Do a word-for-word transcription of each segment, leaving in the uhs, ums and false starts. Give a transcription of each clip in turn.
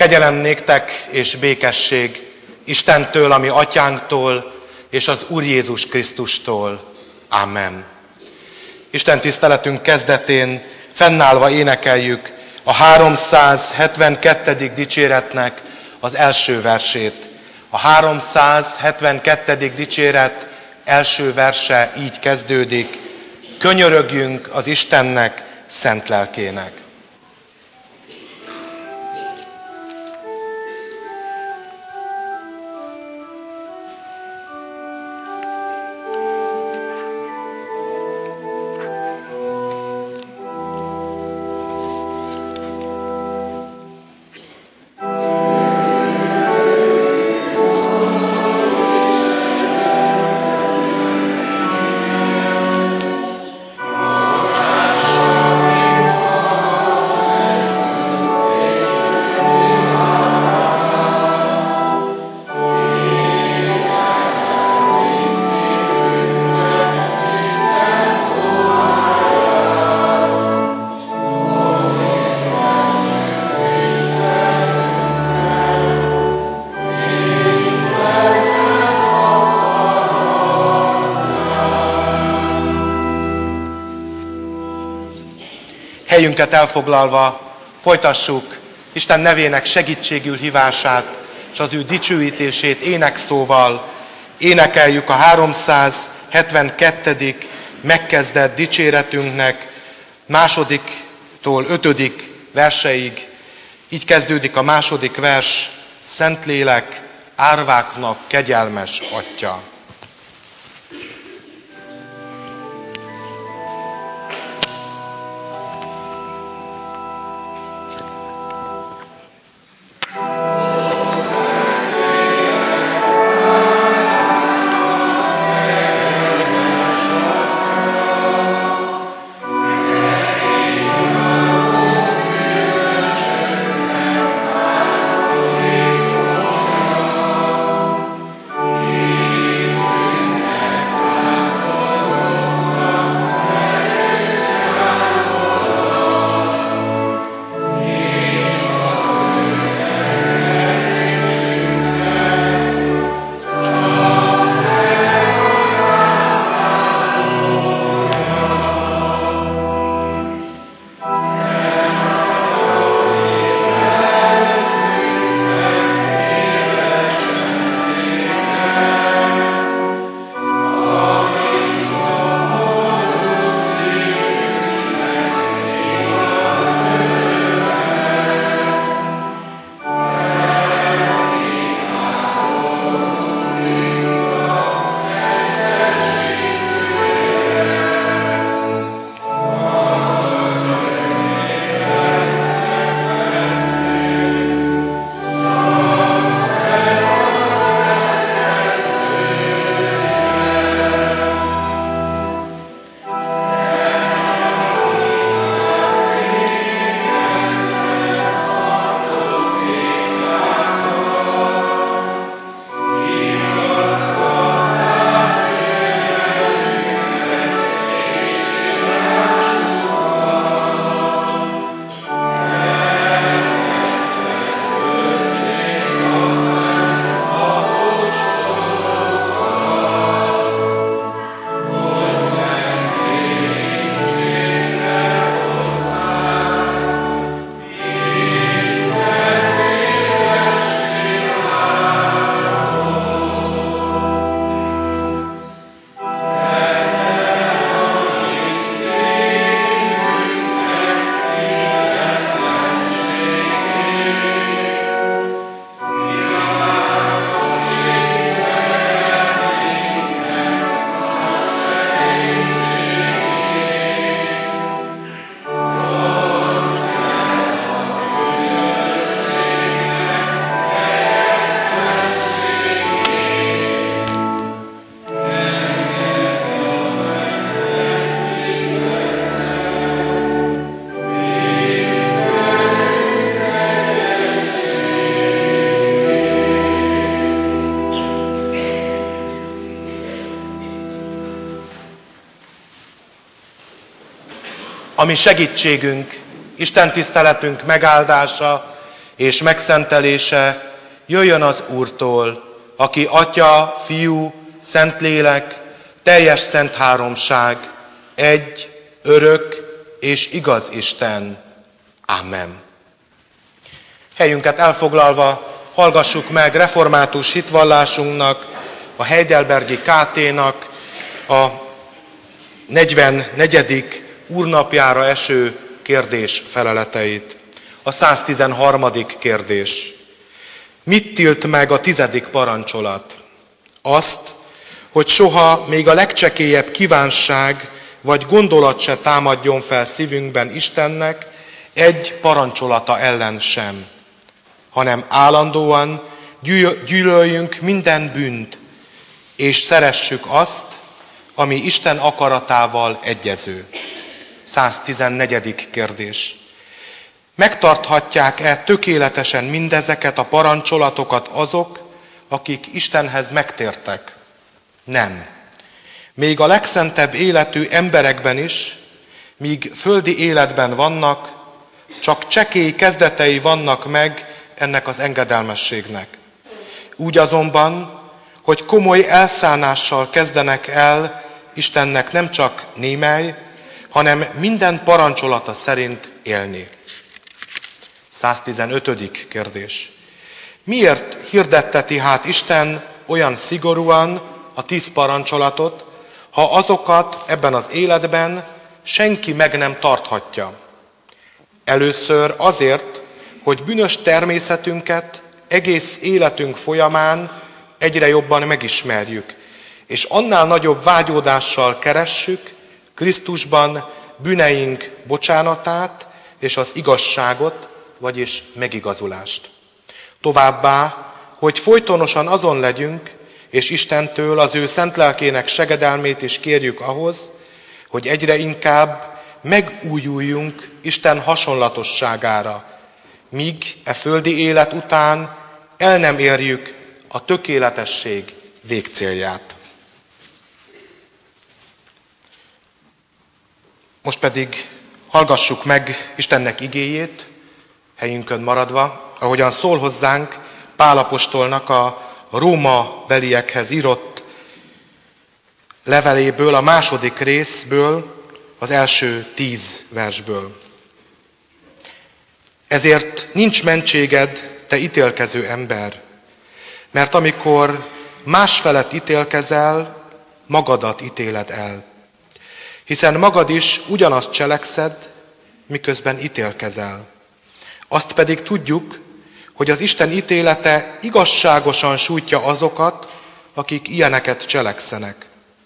Kegyelem néktek és békesség Istentől, ami atyánktól, és az Úr Jézus Krisztustól. Amen. Isten tiszteletünk kezdetén fennállva énekeljük a háromszázhetvenkettedik dicséretnek az első versét. A háromszázhetvenkettedik dicséret első verse így kezdődik: könyörögjünk az Istennek szent lelkének. Helyünket elfoglalva folytassuk Isten nevének segítségül hívását és az ő dicsőítését énekszóval. Énekeljük a háromszázhetvenkettedik megkezdett dicséretünknek másodiktól ötödik verseig. Így kezdődik a második vers: Szentlélek, árváknak kegyelmes Atya. ami segítségünk, Isten tiszteletünk megáldása és megszentelése jöjjön az Úrtól, aki Atya, Fiú, Szentlélek, teljes szent háromság, egy, örök és igaz Isten. Amen. Helyünket elfoglalva hallgassuk meg református hitvallásunknak, a Heidelbergi ká té-nak a negyvennegyedik úrnapjára eső kérdés feleleteit. A száztizenharmadik kérdés. Mit tilt meg a tizedik parancsolat? Azt, hogy soha még a legcsekélyebb kívánság vagy gondolat se támadjon fel szívünkben Istennek egy parancsolata ellen sem, hanem állandóan gyűlöljünk minden bűnt, és szeressük azt, ami Isten akaratával egyező. száztizennegyedik kérdés. Megtarthatják-e tökéletesen mindezeket a parancsolatokat azok, akik Istenhez megtértek? Nem. Még a legszentebb életű emberekben is, míg földi életben vannak, csak csekély kezdetei vannak meg ennek az engedelmességnek. Úgy azonban, hogy komoly elszánással kezdenek el Istennek nem csak némely, hanem minden parancsolata szerint élni. száztizenötödik kérdés. Miért hirdetteti hát Isten olyan szigorúan a tíz parancsolatot, ha azokat ebben az életben senki meg nem tarthatja? Először azért, hogy bűnös természetünket egész életünk folyamán egyre jobban megismerjük, és annál nagyobb vágyódással keressük Krisztusban bűneink bocsánatát és az igazságot, vagyis megigazulást. Továbbá, hogy folytonosan azon legyünk, és Istentől az ő szent lelkének segedelmét is kérjük ahhoz, hogy egyre inkább megújuljunk Isten hasonlatosságára, míg e földi élet után el nem érjük a tökéletesség végcélját. Most pedig hallgassuk meg Istennek igéjét, helyünkön maradva, ahogyan szól hozzánk Pál apostolnak a Róma beliekhez írott leveléből, a második részből, az első tíz versből. Ezért nincs mentséged, te ítélkező ember, mert amikor más felett ítélkezel, magadat ítéled el. Hiszen magad is ugyanazt cselekszed, miközben ítélkezel. Azt pedig tudjuk, hogy az Isten ítélete igazságosan sújtja azokat, akik ilyeneket cselekszenek.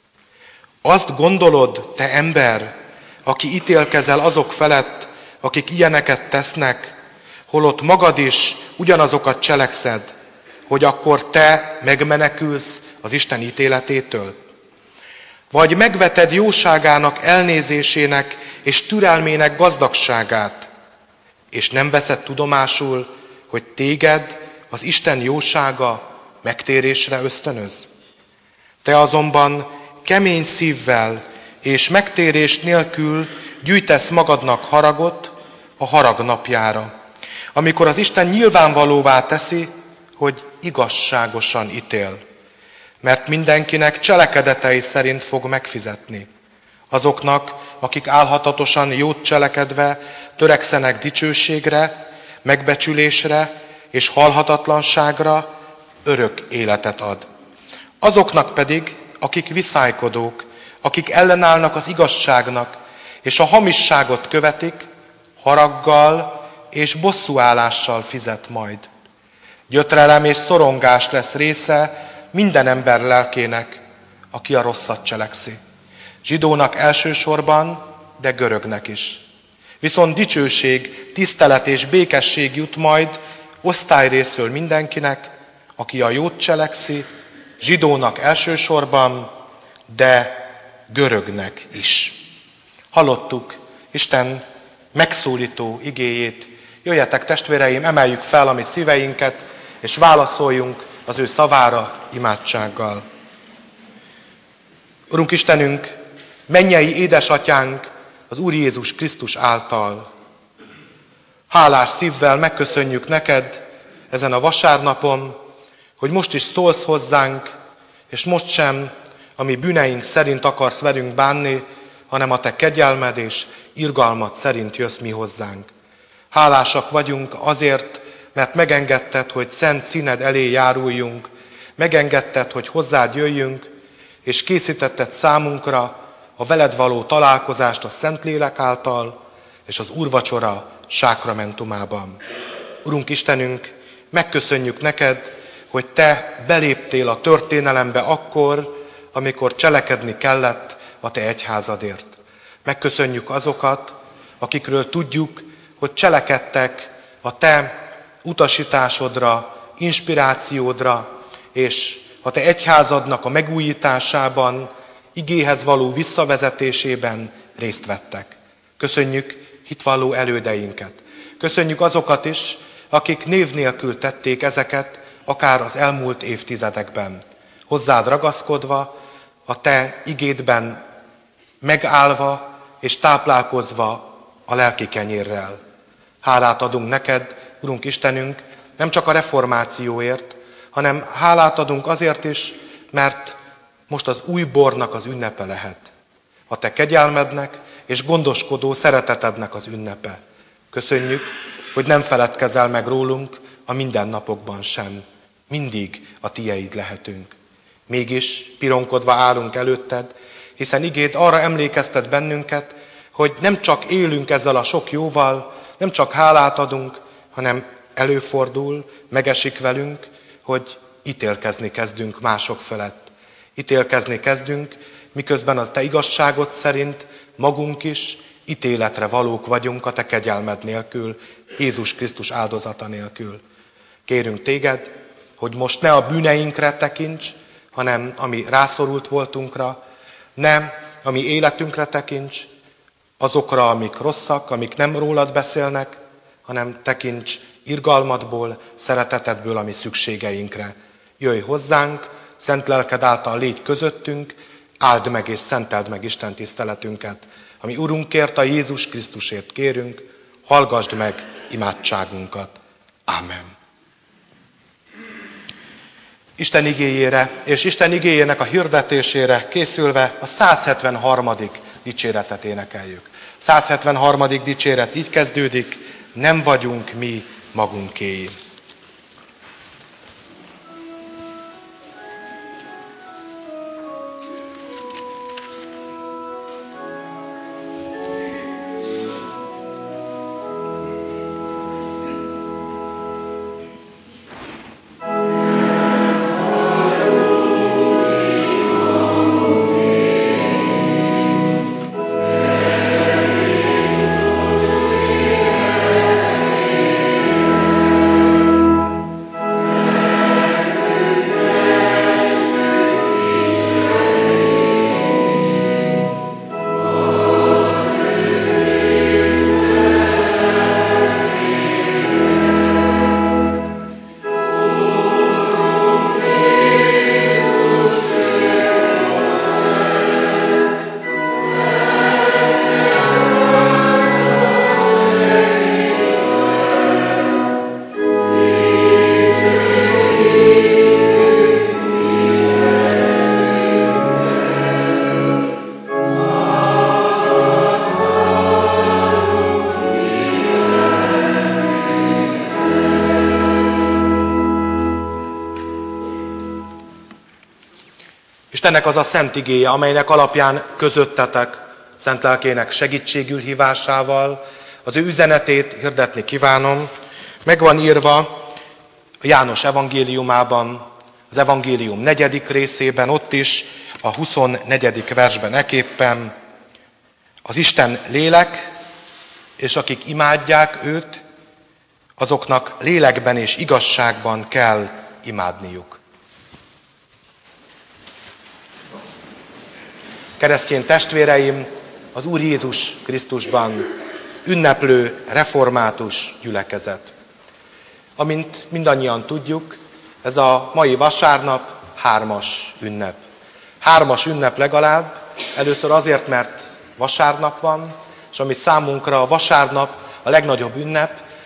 Azt gondolod, te ember, aki ítélkezel azok felett, akik ilyeneket tesznek, holott magad is ugyanazokat cselekszed, hogy akkor te megmenekülsz az Isten ítéletétől? Vagy megveted jóságának elnézésének és türelmének gazdagságát, és nem veszed tudomásul, hogy téged az Isten jósága megtérésre ösztönöz? Te azonban kemény szívvel és megtérés nélkül gyűjtesz magadnak haragot a harag napjára, amikor az Isten nyilvánvalóvá teszi, hogy igazságosan ítél. Mert mindenkinek cselekedetei szerint fog megfizetni. Azoknak, akik álhatatosan jót cselekedve törekszenek dicsőségre, megbecsülésre és halhatatlanságra, örök életet ad. Azoknak pedig, akik viszálykodók, akik ellenállnak az igazságnak, és a hamisságot követik, haraggal és bosszúállással fizet majd. Gyötrelem és szorongás lesz része minden ember lelkének, aki a rosszat cselekszi. Zsidónak elsősorban, de görögnek is. Viszont dicsőség, tisztelet és békesség jut majd osztályrészről mindenkinek, aki a jót cselekszi, zsidónak elsősorban, de görögnek is. Hallottuk Isten megszólító igéjét. Jöjjetek, testvéreim, emeljük fel a mi szíveinket, és válaszoljunk az ő szavára imádsággal. Urunk Istenünk, mennyei édesatyánk az Úr Jézus Krisztus által. hálás szívvel megköszönjük neked ezen a vasárnapon, hogy most is szólsz hozzánk, és most sem a mi bűneink szerint akarsz velünk bánni, hanem a te kegyelmed és irgalmad szerint jössz mi hozzánk. Hálásak vagyunk azért, mert megengedted, hogy szent színed elé járuljunk, megengedted, hogy hozzád jöjjünk, és készítetted számunkra a veled való találkozást a Szentlélek által, és az úrvacsora sákramentumában. Urunk Istenünk, megköszönjük neked, hogy te beléptél a történelembe akkor, amikor cselekedni kellett a te egyházadért. Megköszönjük azokat, akikről tudjuk, hogy cselekedtek a te utasításodra, inspirációdra, és a te egyházadnak a megújításában, igéhez való visszavezetésében részt vettek. Köszönjük hitvalló elődeinket. Köszönjük azokat is, akik név nélkül tették ezeket, akár az elmúlt évtizedekben. Hozzád ragaszkodva, a te igédben megállva és táplálkozva a lelki kenyérrel. Hálát adunk neked, Urunk Istenünk, nem csak a reformációért, hanem hálát adunk azért is, mert most az új bornak az ünnepe lehet. A te kegyelmednek és gondoskodó szeretetednek az ünnepe. Köszönjük, hogy nem feledkezel meg rólunk a mindennapokban sem. Mindig a tieid lehetünk. Mégis pironkodva állunk előtted, hiszen igéd arra emlékeztet bennünket, hogy nem csak élünk ezzel a sok jóval, nem csak hálát adunk, hanem előfordul, megesik velünk, hogy ítélkezni kezdünk mások felett. Ítélkezni kezdünk, miközben a te igazságod szerint magunk is ítéletre valók vagyunk a te kegyelmed nélkül, Jézus Krisztus áldozata nélkül. Kérünk téged, hogy most ne a bűneinkre tekints, hanem ami rászorult voltunkra, ne a mi életünkre tekints, azokra, amik rosszak, amik nem rólad beszélnek, hanem tekints irgalmadból, szeretetedből a mi szükségeinkre. Jöjj hozzánk, szent lelked által légy közöttünk, áld meg és szenteld meg Isten tiszteletünket. Ami Urunkért, a Jézus Krisztusért kérünk, hallgasd meg imádságunkat. Ámen. Isten igéjére és Isten igéjének a hirdetésére készülve a száz hetvenharmadik dicséretet énekeljük. száz hetvenharmadik dicséret így kezdődik, nem vagyunk mi magunkéi. Istennek az a szent igéje, amelynek alapján közöttetek szent lelkének segítségül hívásával az ő üzenetét hirdetni kívánom. Meg van írva a János evangéliumában, az evangélium negyedik részében, ott is a huszonnegyedik versben eképpen: az Isten lélek, és akik imádják őt, azoknak lélekben és igazságban kell imádniuk. Keresztény testvéreim, az Úr Jézus Krisztusban ünneplő református gyülekezet. Amint mindannyian tudjuk, ez a mai vasárnap hármas ünnep. Hármas ünnep legalább, először azért, mert vasárnap van, és ami számunkra a vasárnap a legnagyobb ünnep,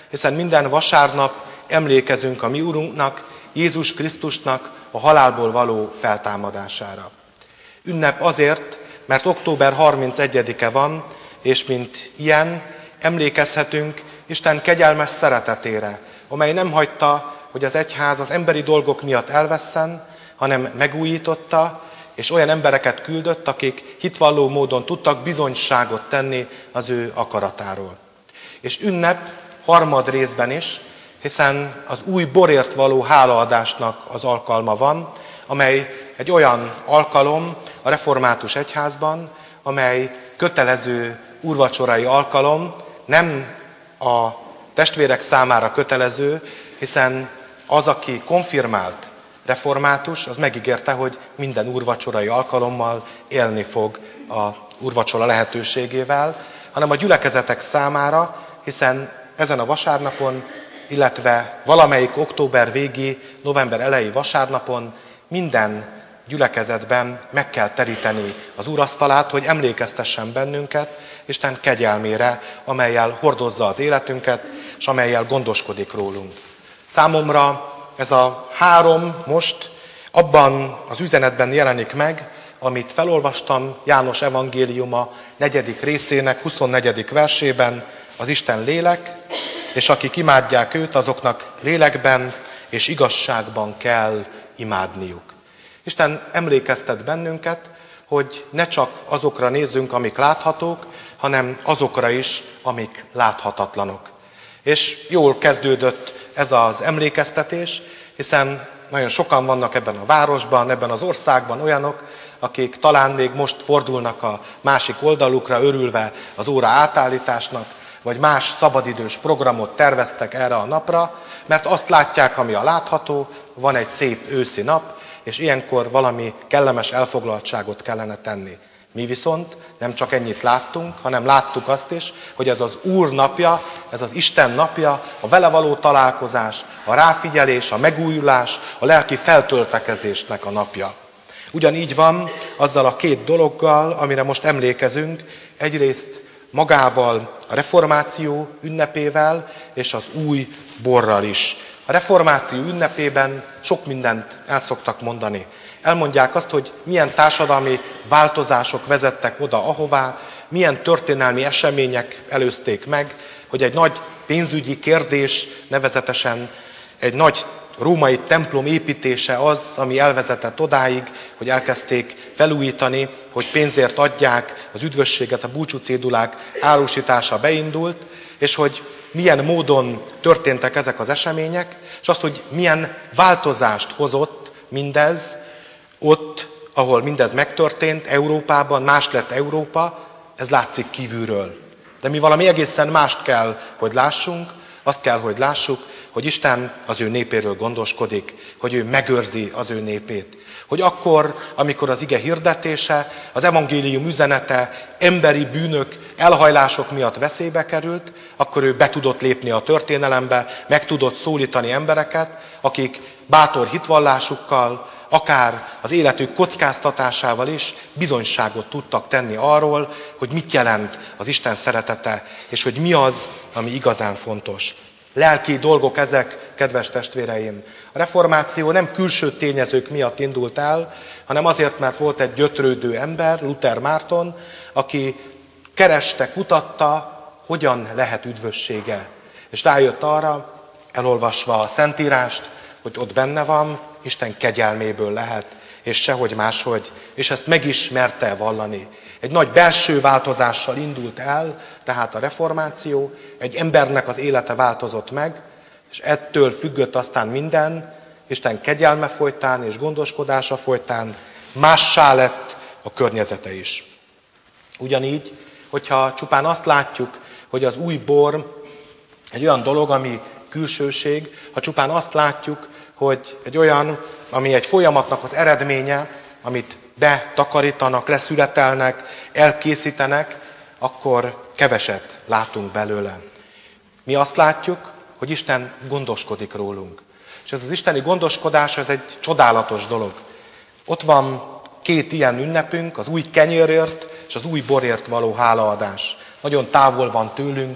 hiszen minden vasárnap emlékezünk a mi Urunknak, Jézus Krisztusnak a halálból való feltámadására. Ünnep azért, mert október harmincegyedike van, és mint ilyen emlékezhetünk Isten kegyelmes szeretetére, amely nem hagyta, hogy az egyház az emberi dolgok miatt elvesszen, hanem megújította, és olyan embereket küldött, akik hitvalló módon tudtak bizonyságot tenni az ő akaratáról. És ünnep harmad részben is, hiszen az új borért való hálaadásnak az alkalma van, amely egy olyan alkalom a református egyházban, amely kötelező úrvacsorai alkalom, nem a testvérek számára kötelező, hiszen az, aki konfirmált református, az megígérte, hogy minden úrvacsorai alkalommal élni fog a úrvacsora lehetőségével, hanem a gyülekezetek számára, hiszen ezen a vasárnapon, illetve valamelyik október végi, november eleji vasárnapon minden gyülekezetben meg kell teríteni az úrasztalát, hogy emlékeztessen bennünket Isten kegyelmére, amellyel hordozza az életünket, és amellyel gondoskodik rólunk. Számomra ez a három most abban az üzenetben jelenik meg, amit felolvastam János evangéliuma negyedik részének huszonnegyedik versében, az Isten lélek, és akik imádják őt, azoknak lélekben és igazságban kell imádniuk. Isten emlékeztet bennünket, hogy ne csak azokra nézzünk, amik láthatók, hanem azokra is, amik láthatatlanok. És jól kezdődött ez az emlékeztetés, hiszen nagyon sokan vannak ebben a városban, ebben az országban olyanok, akik talán még most fordulnak a másik oldalukra, örülve az óra átállításnak, vagy más szabadidős programot terveztek erre a napra, mert azt látják, ami a látható, van egy szép őszi nap, és ilyenkor valami kellemes elfoglaltságot kellene tenni. Mi viszont nem csak ennyit láttunk, hanem láttuk azt is, hogy ez az Úr napja, ez az Isten napja, a vele való találkozás, a ráfigyelés, a megújulás, a lelki feltöltekezésnek a napja. Ugyanígy van azzal a két dologgal, amire most emlékezünk, egyrészt magával, a reformáció ünnepével és az új borral is. A reformáció ünnepében sok mindent el szoktak mondani. Elmondják azt, hogy milyen társadalmi változások vezettek oda, ahová, milyen történelmi események előzték meg, hogy egy nagy pénzügyi kérdés, nevezetesen egy nagy római templom építése az, ami elvezetett odáig, hogy elkezdték felújítani, hogy pénzért adják az üdvösséget, a búcsúcédulák árusítása beindult, és hogy milyen módon történtek ezek az események, és azt, hogy milyen változást hozott mindez ott, ahol mindez megtörtént, Európában, más lett Európa, ez látszik kívülről. De mi valami egészen mást kell, hogy lássunk, azt kell, hogy lássuk, hogy Isten az ő népéről gondoskodik, hogy ő megőrzi az ő népét. Hogy akkor, amikor az ige hirdetése, az evangélium üzenete emberi bűnök, elhajlások miatt veszélybe került, akkor ő be tudott lépni a történelembe, meg tudott szólítani embereket, akik bátor hitvallásukkal, akár az életük kockáztatásával is bizonyságot tudtak tenni arról, hogy mit jelent az Isten szeretete, és hogy mi az, ami igazán fontos. Lelki dolgok ezek, kedves testvéreim. A reformáció nem külső tényezők miatt indult el, hanem azért, mert volt egy gyötrődő ember, Luther Márton, aki kereste, kutatta, hogyan lehet üdvössége. És rájött arra, elolvasva a Szentírást, hogy ott benne van, Isten kegyelméből lehet, és sehogy máshogy, és ezt meg is merte vallani. Egy nagy belső változással indult el, tehát a reformáció, egy embernek az élete változott meg, és ettől függött aztán minden, Isten kegyelme folytán és gondoskodása folytán mássá lett a környezete is. Ugyanígy, hogyha csupán azt látjuk, hogy az új bor egy olyan dolog, ami külsőség, ha csupán azt látjuk, hogy egy olyan, ami egy folyamatnak az eredménye, amit betakarítanak, leszületelnek, elkészítenek, akkor keveset látunk belőle. Mi azt látjuk, hogy Isten gondoskodik rólunk. És ez az isteni gondoskodás, ez egy csodálatos dolog. Ott van két ilyen ünnepünk, az új kenyérért és az új borért való hálaadás. Nagyon távol van tőlünk,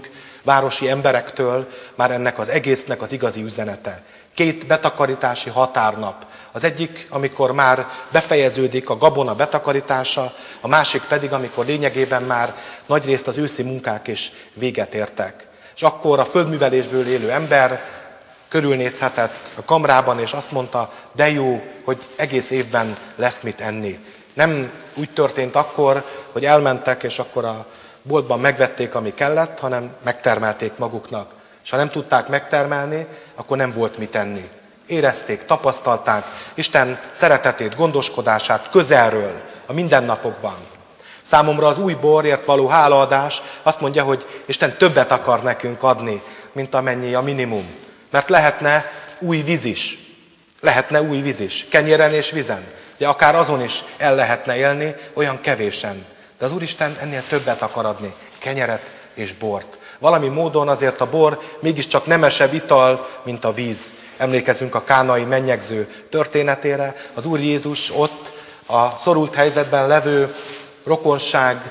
városi emberektől már ennek az egésznek az igazi üzenete. Két betakarítási határnap. Az egyik, amikor már befejeződik a gabona betakarítása, a másik pedig, amikor lényegében már nagyrészt az őszi munkák is véget értek. És akkor a földművelésből élő ember körülnézhetett a kamrában, és azt mondta, de jó, hogy egész évben lesz mit enni. Nem úgy történt akkor, hogy elmentek, és akkor a boltban megvették, ami kellett, hanem megtermelték maguknak. És ha nem tudták megtermelni, akkor nem volt mit enni. Érezték, tapasztalták Isten szeretetét, gondoskodását közelről, a mindennapokban. Számomra az új borért való hálaadás azt mondja, hogy Isten többet akar nekünk adni, mint amennyi a minimum. Mert lehetne új víz is. Lehetne új víz is. Kenyéren és vizen. De akár azon is el lehetne élni, olyan kevésen. De az Úristen ennél többet akar adni. Kenyeret és bort. Valami módon azért a bor mégiscsak nemesebb ital, mint a víz. Emlékezünk a kánai mennyegző történetére. Az Úr Jézus ott a szorult helyzetben levő rokonság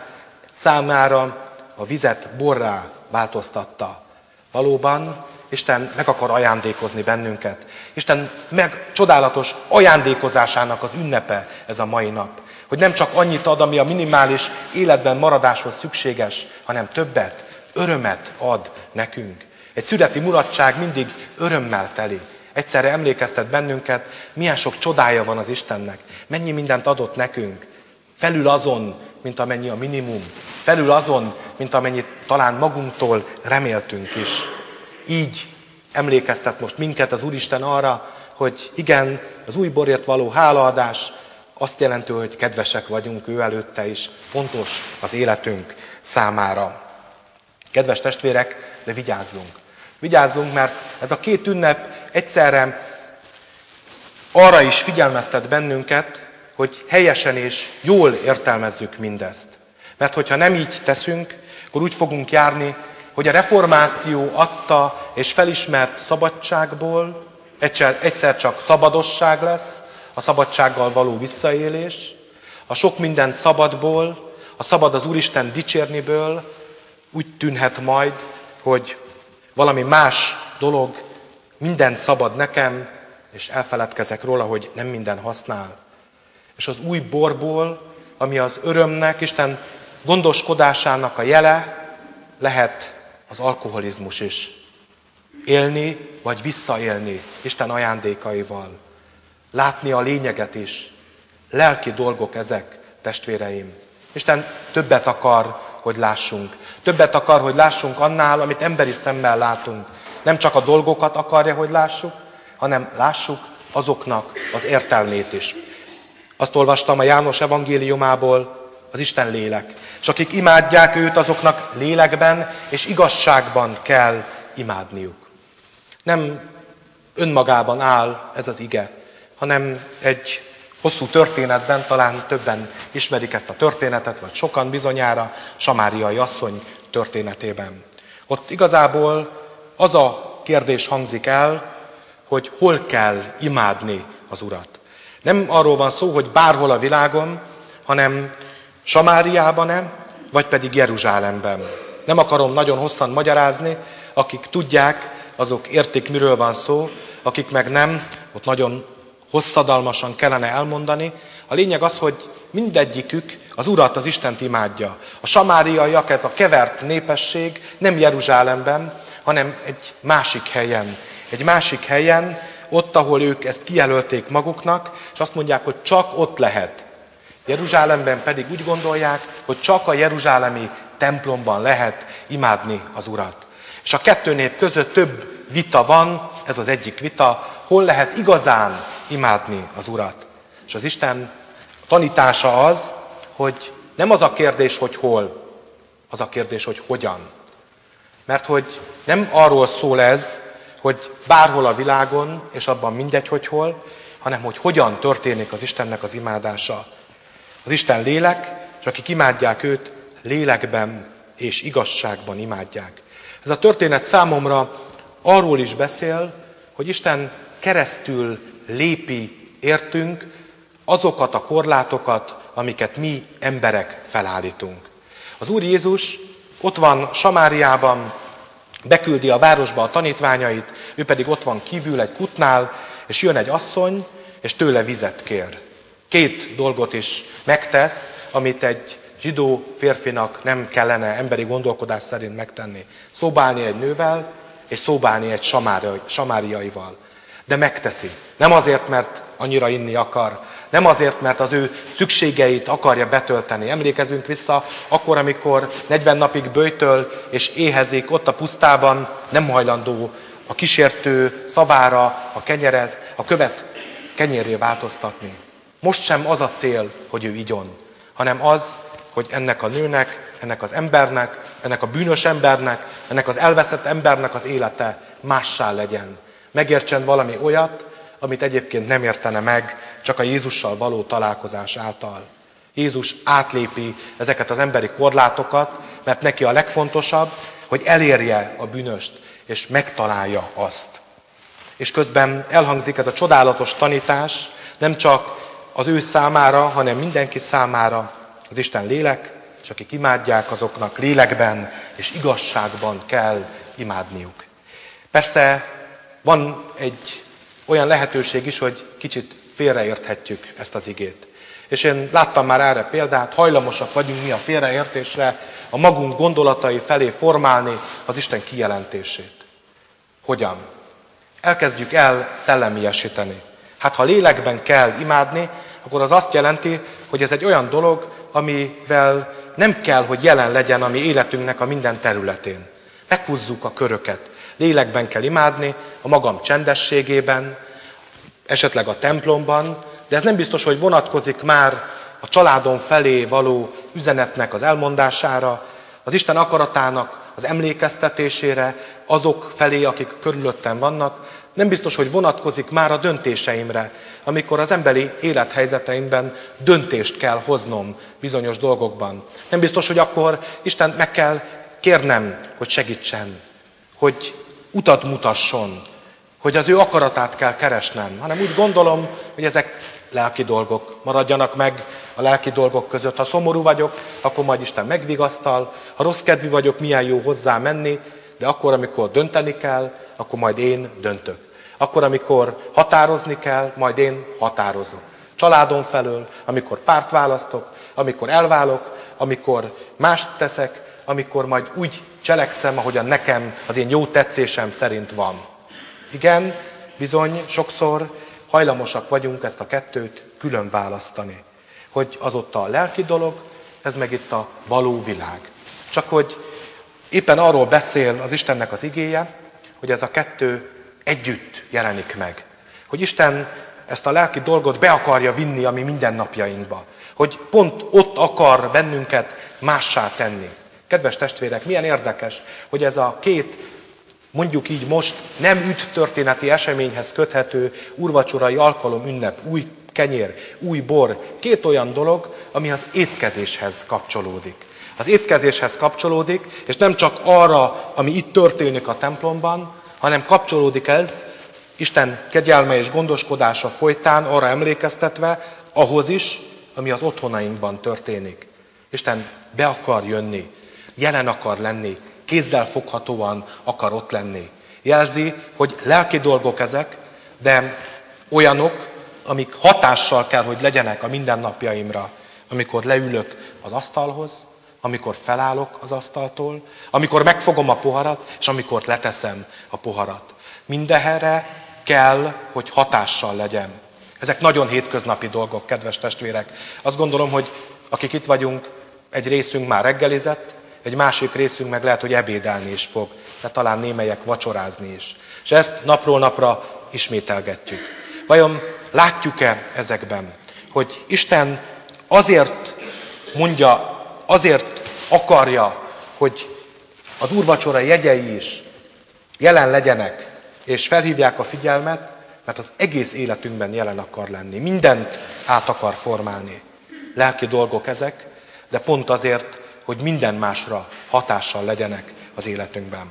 számára a vizet borrá változtatta. Valóban Isten meg akar ajándékozni bennünket. Isten meg csodálatos ajándékozásának az ünnepe ez a mai nap. Hogy nem csak annyit ad, ami a minimális életben maradáshoz szükséges, hanem többet, örömet ad nekünk. Egy születi mulatság mindig örömmel teli. Egyszerre emlékeztet bennünket, milyen sok csodája van az Istennek. Mennyi mindent adott nekünk. Felül azon, mint amennyi a minimum. Felül azon, mint amennyit talán magunktól reméltünk is. Így emlékeztet most minket az Úristen arra, hogy igen, az új borért való hálaadás azt jelenti, hogy kedvesek vagyunk ő előtte is, fontos az életünk számára. Kedves testvérek, de vigyázzunk. Vigyázzunk, mert ez a két ünnep egyszerre arra is figyelmeztet bennünket, hogy helyesen és jól értelmezzük mindezt. Mert hogyha nem így teszünk, akkor úgy fogunk járni, hogy a reformáció adta és felismert szabadságból egyszer, egyszer csak szabadosság lesz, a szabadsággal való visszaélés, a sok mindent szabadból, a szabad az Úristen dicsérniből úgy tűnhet majd, hogy valami más dolog, minden szabad nekem, és elfeledkezek róla, hogy nem minden használ. És az új borból, ami az örömnek, Isten gondoskodásának a jele, lehet az alkoholizmus is. Élni, vagy visszaélni Isten ajándékaival. Látni a lényeget is. Lelki dolgok ezek, testvéreim. Isten többet akar, hogy lássunk. Többet akar, hogy lássunk annál, amit emberi szemmel látunk. Nem csak a dolgokat akarja, hogy lássuk, hanem lássuk azoknak az értelmét is. Azt olvastam a János evangéliumából, az Isten lélek. És akik imádják őt, azoknak lélekben és igazságban kell imádniuk. Nem önmagában áll ez az ige, hanem egy hosszú történetben, talán többen ismerik ezt a történetet, vagy sokan bizonyára, samáriai asszony történetében. Ott igazából az a kérdés hangzik el, hogy hol kell imádni az Urat. Nem arról van szó, hogy bárhol a világon, hanem Samáriában-e, vagy pedig Jeruzsálemben. Nem akarom nagyon hosszan magyarázni, akik tudják, azok értik, miről van szó, akik meg nem, ott nagyon hosszadalmasan kellene elmondani. A lényeg az, hogy mindegyikük az Urat, az Istent imádja. A samáriaiak, ez a kevert népesség nem Jeruzsálemben, hanem egy másik helyen. Egy másik helyen, ott, ahol ők ezt kijelölték maguknak, és azt mondják, hogy csak ott lehet. Jeruzsálemben pedig úgy gondolják, hogy csak a jeruzsálemi templomban lehet imádni az Urat. És a kettő nép között több vita van, ez az egyik vita, hol lehet igazán imádni az Urat. És az Isten tanítása az, hogy nem az a kérdés, hogy hol, az a kérdés, hogy hogyan. Mert hogy nem arról szól ez, hogy bárhol a világon, és abban mindegy, hogy hol, hanem hogy hogyan történik az Istennek az imádása. Az Isten lélek, és akik imádják őt, lélekben és igazságban imádják. Ez a történet számomra arról is beszél, hogy Isten keresztül lépi értünk azokat a korlátokat, amiket mi emberek felállítunk. Az Úr Jézus ott van Samáriában, beküldi a városba a tanítványait, ő pedig ott van kívül egy kútnál, és jön egy asszony, és tőle vizet kér. Két dolgot is megtesz, amit egy zsidó férfinak nem kellene emberi gondolkodás szerint megtenni. Szóbálni egy nővel, és szóbálni egy samáriaival. De megteszi. Nem azért, mert annyira inni akar, nem azért, mert az ő szükségeit akarja betölteni. Emlékezünk vissza, akkor, amikor negyven napig böjtöl és éhezik ott a pusztában, nem hajlandó a kísértő szavára a kenyeret, a követ kenyérré változtatni. Most sem az a cél, hogy ő igyon, hanem az, hogy ennek a nőnek, ennek az embernek, ennek a bűnös embernek, ennek az elveszett embernek az élete mássá legyen. Megértsen valami olyat, amit egyébként nem értene meg, csak a Jézussal való találkozás által. Jézus átlépi ezeket az emberi korlátokat, mert neki a legfontosabb, hogy elérje a bűnöst, és megtalálja azt. És közben elhangzik ez a csodálatos tanítás, nem csak az ő számára, hanem mindenki számára, az Isten lélek, és akik imádják, azoknak lélekben és igazságban kell imádniuk. Persze van egy olyan lehetőség is, hogy kicsit félreérthetjük ezt az igét. És én láttam már erre példát, hajlamosak vagyunk mi a félreértésre, a magunk gondolatai felé formálni az Isten kijelentését. Hogyan? Elkezdjük el szellemiesíteni. Hát ha lélekben kell imádni, akkor az azt jelenti, hogy ez egy olyan dolog, amivel nem kell, hogy jelen legyen a mi életünknek a minden területén. Meghúzzuk a köröket. Lélekben kell imádni, a magam csendességében, esetleg a templomban, de ez nem biztos, hogy vonatkozik már a családom felé való üzenetnek az elmondására, az Isten akaratának az emlékeztetésére, azok felé, akik körülöttem vannak, nem biztos, hogy vonatkozik már a döntéseimre, amikor az emberi élethelyzeteimben döntést kell hoznom bizonyos dolgokban. Nem biztos, hogy akkor Isten meg kell kérnem, hogy segítsen, hogy utat mutasson, hogy az ő akaratát kell keresnem, hanem úgy gondolom, hogy ezek lelki dolgok maradjanak meg a lelki dolgok között. Ha szomorú vagyok, akkor majd Isten megvigasztal, ha rossz kedvű vagyok, milyen jó hozzá menni, de akkor, amikor dönteni kell, akkor majd én döntök. Akkor, amikor határozni kell, majd én határozok. Családom felől, amikor párt választok, amikor elválok, amikor mást teszek, amikor majd úgy cselekszem, ahogyan nekem az én jó tetszésem szerint van. Igen, bizony, sokszor hajlamosak vagyunk ezt a kettőt külön választani. Hogy az ott a lelki dolog, ez meg itt a való világ. Csak hogy éppen arról beszél az Istennek az igéje, hogy ez a kettő együtt jelenik meg. Hogy Isten ezt a lelki dolgot be akarja vinni a mi mindennapjainkba. Hogy pont ott akar bennünket mássá tenni. Kedves testvérek, milyen érdekes, hogy ez a két, mondjuk így most, nem üdvtörténeti eseményhez köthető úrvacsorai alkalom, ünnep, új kenyér, új bor, két olyan dolog, ami az étkezéshez kapcsolódik. Az étkezéshez kapcsolódik, és nem csak arra, ami itt történik a templomban, hanem kapcsolódik ez, Isten kegyelme és gondoskodása folytán arra emlékeztetve, ahhoz is, ami az otthonainkban történik. Isten be akar jönni, jelen akar lenni, kézzel foghatóan akar ott lenni. Jelzi, hogy lelki dolgok ezek, de olyanok, amik hatással kell, hogy legyenek a mindennapjaimra, amikor leülök az asztalhoz, amikor felállok az asztaltól, amikor megfogom a poharat, és amikor leteszem a poharat. Mindenre kell, hogy hatással legyen. Ezek nagyon hétköznapi dolgok, kedves testvérek. Azt gondolom, hogy akik itt vagyunk, egy részünk már reggelizett, egy másik részünk meg lehet, hogy ebédelni is fog, de talán némelyek vacsorázni is. És ezt napról napra ismételgetjük. Vajon látjuk-e ezekben, hogy Isten azért mondja, azért akarja, hogy az úrvacsora jegyei is jelen legyenek, és felhívják a figyelmet, mert az egész életünkben jelen akar lenni. Mindent át akar formálni. Lelki dolgok ezek, de pont azért, hogy minden másra hatással legyenek az életünkben.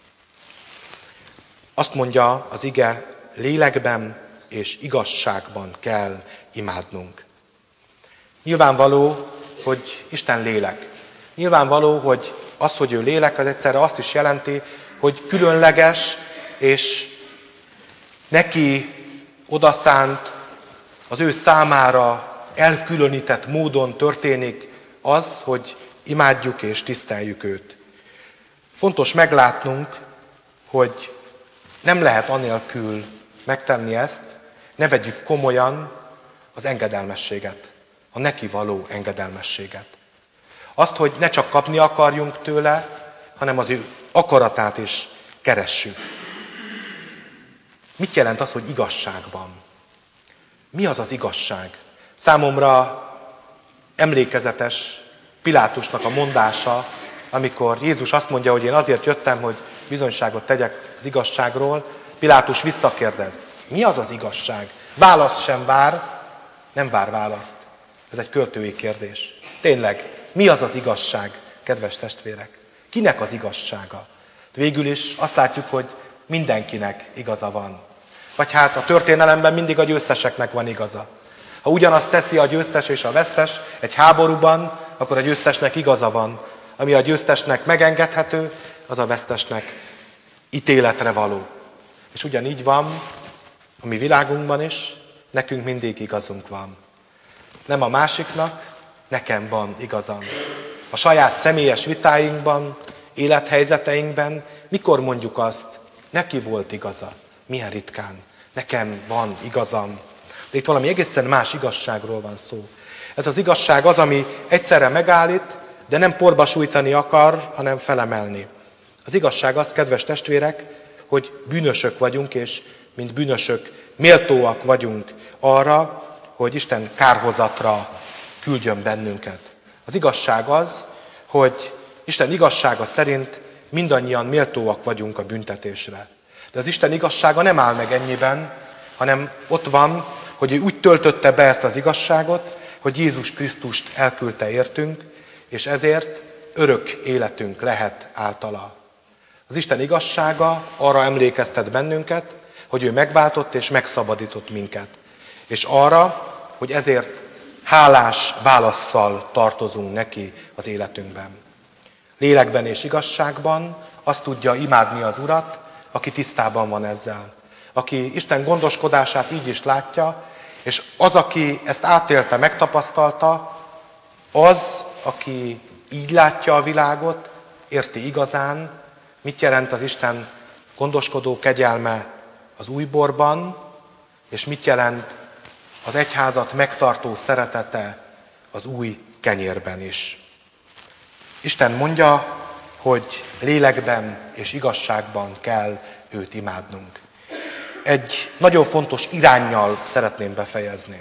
Azt mondja az ige, lélekben és igazságban kell imádnunk. Nyilvánvaló, hogy Isten lélek. Nyilvánvaló, hogy az, hogy ő lélek, az egyszerre azt is jelenti, hogy különleges és neki odaszánt, az ő számára elkülönített módon történik az, hogy imádjuk és tiszteljük őt. Fontos meglátnunk, hogy nem lehet anélkül megtenni ezt, ne vegyük komolyan az engedelmességet, a neki való engedelmességet. Azt, hogy ne csak kapni akarjunk tőle, hanem az ő akaratát is keressük. Mit jelent az, hogy igazságban? Mi az az igazság? Számomra emlékezetes Pilátusnak a mondása, amikor Jézus azt mondja, hogy én azért jöttem, hogy bizonyságot tegyek az igazságról, Pilátus visszakérdez, mi az az igazság? Választ sem vár, nem vár választ. Ez egy költői kérdés. Tényleg, mi az az igazság, kedves testvérek? Kinek az igazsága? Végül is azt látjuk, hogy mindenkinek igaza van. Vagy hát a történelemben mindig a győzteseknek van igaza. Ha ugyanazt teszi a győztes és a vesztes egy háborúban, akkor a győztesnek igaza van. Ami a győztesnek megengedhető, az a vesztesnek ítéletre való. És ugyanígy van a mi világunkban is, nekünk mindig igazunk van. Nem a másiknak, nekem van igazam. A saját személyes vitáinkban, élethelyzeteinkben mikor mondjuk azt, neki volt igaza, milyen ritkán, nekem van igazam. De itt valami egészen más igazságról van szó. Ez az igazság az, ami egyszerre megállít, de nem porba sújtani akar, hanem felemelni. Az igazság az, kedves testvérek, hogy bűnösök vagyunk, és mint bűnösök méltóak vagyunk arra, hogy Isten kárhozatra küldjön bennünket. Az igazság az, hogy Isten igazsága szerint mindannyian méltóak vagyunk a büntetésre. De az Isten igazsága nem áll meg ennyiben, hanem ott van, hogy ő úgy töltötte be ezt az igazságot, hogy Jézus Krisztust elküldte értünk, és ezért örök életünk lehet általa. Az Isten igazsága arra emlékeztet bennünket, hogy ő megváltott és megszabadított minket. És arra, hogy ezért hálás válasszal tartozunk neki az életünkben. Lélekben és igazságban azt tudja imádni az Urat, aki tisztában van ezzel. Aki Isten gondoskodását így is látja, és az, aki ezt átélte, megtapasztalta, az, aki így látja a világot, érti igazán, mit jelent az Isten gondoskodó kegyelme az újborban, és mit jelent az egyházat megtartó szeretete az új kenyérben is. Isten mondja, hogy lélekben és igazságban kell őt imádnunk. Egy nagyon fontos iránnyal szeretném befejezni.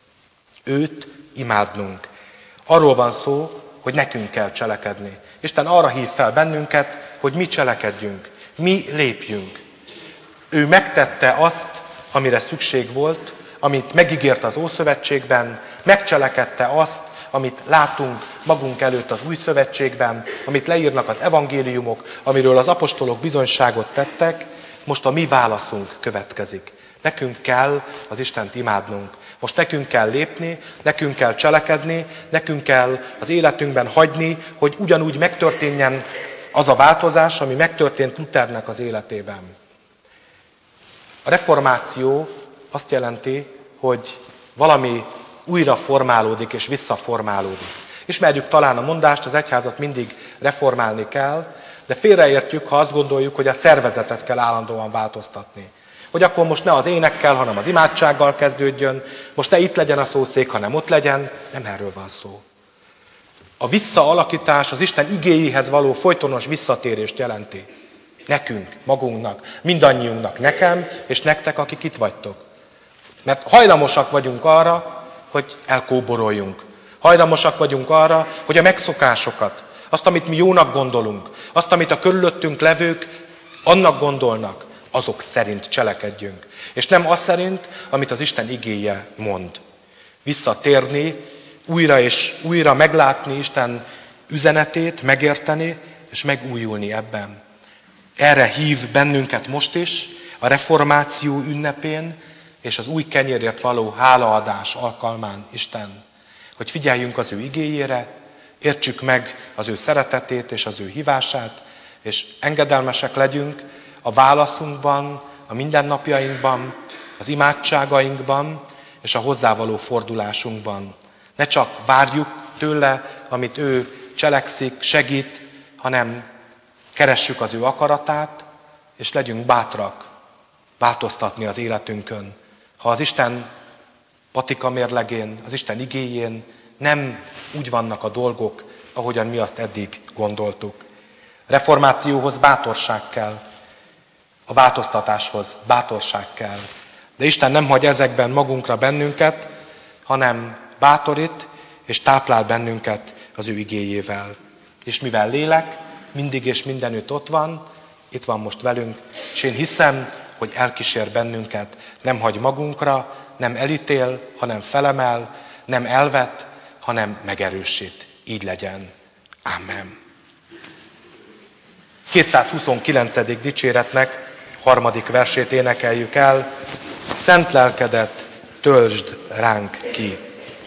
Őt imádnunk. Arról van szó, hogy nekünk kell cselekedni. Isten arra hív fel bennünket, hogy mi cselekedjünk, mi lépjünk. Ő megtette azt, amire szükség volt, amit megígért az Ószövetségben, megcselekedte azt, amit látunk magunk előtt az Új Szövetségben, amit leírnak az evangéliumok, amiről az apostolok bizonyságot tettek, most a mi válaszunk következik. Nekünk kell az Istent imádnunk. Most nekünk kell lépni, nekünk kell cselekedni, nekünk kell az életünkben hagyni, hogy ugyanúgy megtörténjen az a változás, ami megtörtént Luthernek az életében. A reformáció azt jelenti, hogy valami újra formálódik és visszaformálódik. Ismerjük talán a mondást, az egyházat mindig reformálni kell, de félreértjük, ha azt gondoljuk, hogy a szervezetet kell állandóan változtatni. Hogy akkor most ne az énekkel, hanem az imádsággal kezdődjön, most ne itt legyen a szószék, hanem ott legyen, nem erről van szó. A visszaalakítás az Isten igéjéhez való folytonos visszatérést jelenti. Nekünk, magunknak, mindannyiunknak, nekem és nektek, akik itt vagytok. Mert hajlamosak vagyunk arra, hogy elkóboroljunk. Hajlamosak vagyunk arra, hogy a megszokásokat, azt, amit mi jónak gondolunk, azt, amit a körülöttünk levők annak gondolnak, azok szerint cselekedjünk. És nem az szerint, amit az Isten igéje mond. Visszatérni, újra és újra meglátni Isten üzenetét, megérteni, és megújulni ebben. Erre hív bennünket most is, a reformáció ünnepén, és az új kenyérért való hálaadás alkalmán Isten. Hogy figyeljünk az ő igéjére, értsük meg az ő szeretetét és az ő hívását, és engedelmesek legyünk a válaszunkban, a mindennapjainkban, az imádságainkban és a hozzávaló fordulásunkban. Ne csak várjuk tőle, amit ő cselekszik, segít, hanem keressük az ő akaratát, és legyünk bátrak változtatni az életünkön. Ha az Isten patika mérlegén, az Isten igéjén nem úgy vannak a dolgok, ahogyan mi azt eddig gondoltuk. Reformációhoz bátorság kell, a változtatáshoz bátorság kell. De Isten nem hagy ezekben magunkra bennünket, hanem bátorít és táplál bennünket az ő igéjével. És mivel lélek mindig és mindenütt ott van, itt van most velünk, és én hiszem, hogy elkísér bennünket, nem hagy magunkra, nem elítél, hanem felemel, nem elvet, hanem megerősít. Így legyen. Amen. kétszázhuszonkilencedik dicséretnek harmadik versét énekeljük el. Szent lelkedet töltsd ránk ki.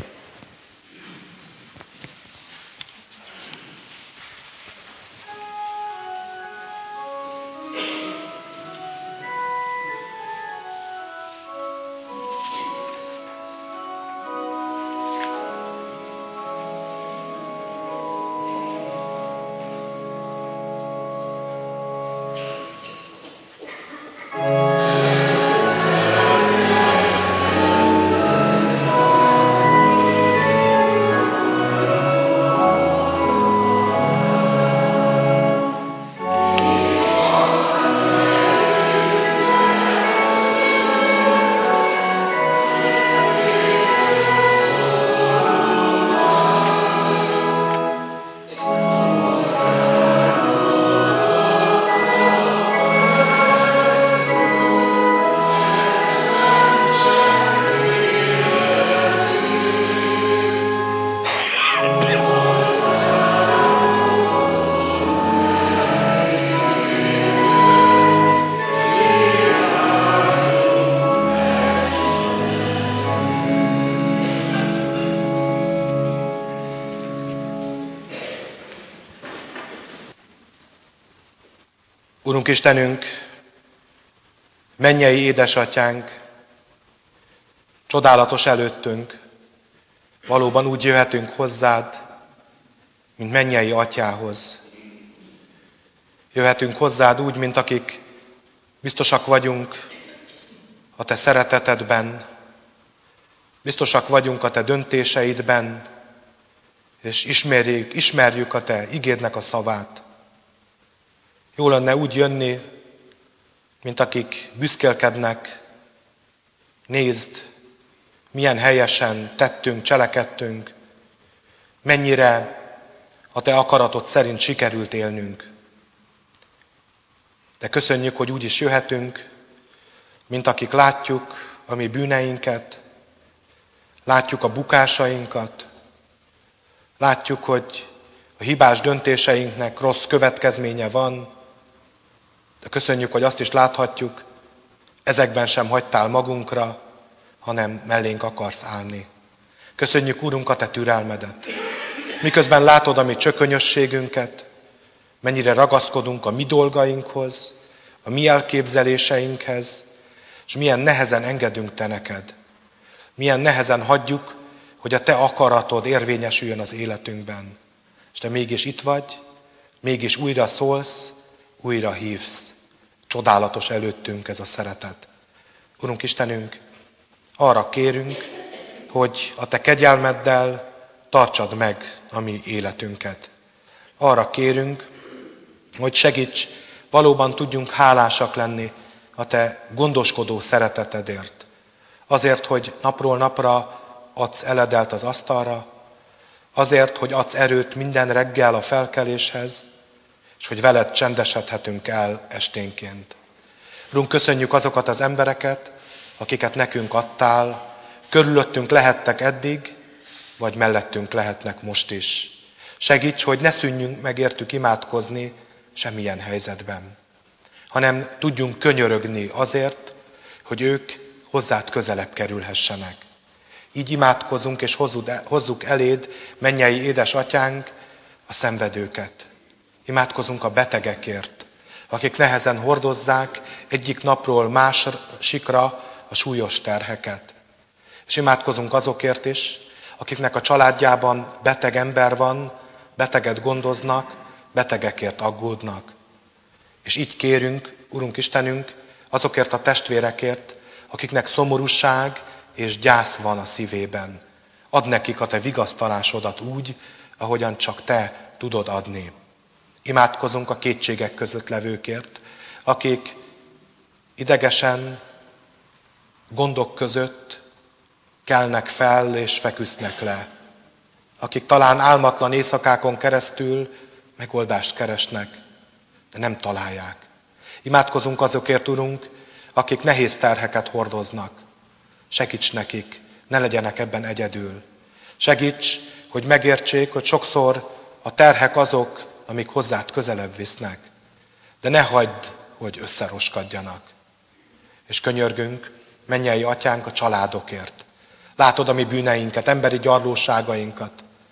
Urunk Istenünk, mennyei édesatyánk, csodálatos előttünk, valóban úgy jöhetünk hozzád, mint mennyei atyához. Jöhetünk hozzád úgy, mint akik biztosak vagyunk a te szeretetedben, biztosak vagyunk a te döntéseidben, és ismerjük, ismerjük a te igédnek a szavát. Jó lenne úgy jönni, mint akik büszkélkednek, nézd, milyen helyesen tettünk, cselekedtünk, mennyire a te akaratod szerint sikerült élnünk. De köszönjük, hogy úgy is jöhetünk, mint akik látjuk a mi bűneinket, látjuk a bukásainkat, látjuk, hogy a hibás döntéseinknek rossz következménye van, de köszönjük, hogy azt is láthatjuk, ezekben sem hagytál magunkra, hanem mellénk akarsz állni. Köszönjük, Úrunk, a te türelmedet. Miközben látod a mi csökönyösségünket, mennyire ragaszkodunk a mi dolgainkhoz, a mi elképzeléseinkhez, és milyen nehezen engedünk te neked. Milyen nehezen hagyjuk, hogy a te akaratod érvényesüljön az életünkben. És te mégis itt vagy, mégis újra szólsz, újra hívsz. Csodálatos előttünk ez a szeretet. Urunk Istenünk, arra kérünk, hogy a te kegyelmeddel tartsad meg a mi életünket. Arra kérünk, hogy segíts, valóban tudjunk hálásak lenni a te gondoskodó szeretetedért. Azért, hogy napról napra adsz eledelt az asztalra, azért, hogy adsz erőt minden reggel a felkeléshez, és hogy veled csendesedhetünk el esténként. Urunk, köszönjük azokat az embereket, akiket nekünk adtál, körülöttünk lehettek eddig, vagy mellettünk lehetnek most is. Segíts, hogy ne szűnjünk meg értük imádkozni semmilyen helyzetben, hanem tudjunk könyörögni azért, hogy ők hozzád közelebb kerülhessenek. Így imádkozunk és hozzuk eléd, mennyei édesatyánk, a szenvedőket. Imádkozunk a betegekért, akik nehezen hordozzák egyik napról másikra a súlyos terheket. És imádkozunk azokért is, akiknek a családjában beteg ember van, beteget gondoznak, betegekért aggódnak. És így kérünk, Urunk Istenünk, azokért a testvérekért, akiknek szomorúság és gyász van a szívében. Add nekik a te vigasztalásodat úgy, ahogyan csak te tudod adni. Imádkozunk a kétségek között levőkért, akik idegesen, gondok között kelnek fel és feküsznek le. Akik talán álmatlan éjszakákon keresztül megoldást keresnek, de nem találják. Imádkozunk azokért, Urunk, akik nehéz terheket hordoznak. Segíts nekik, ne legyenek ebben egyedül. Segíts, hogy megértsék, hogy sokszor a terhek azok, amik hozzád közelebb visznek. De ne hagyd, hogy összeroskadjanak. És könyörgünk, mennyei atyánk, a családokért. Látod a mi bűneinket, emberi gyarlóságainkat.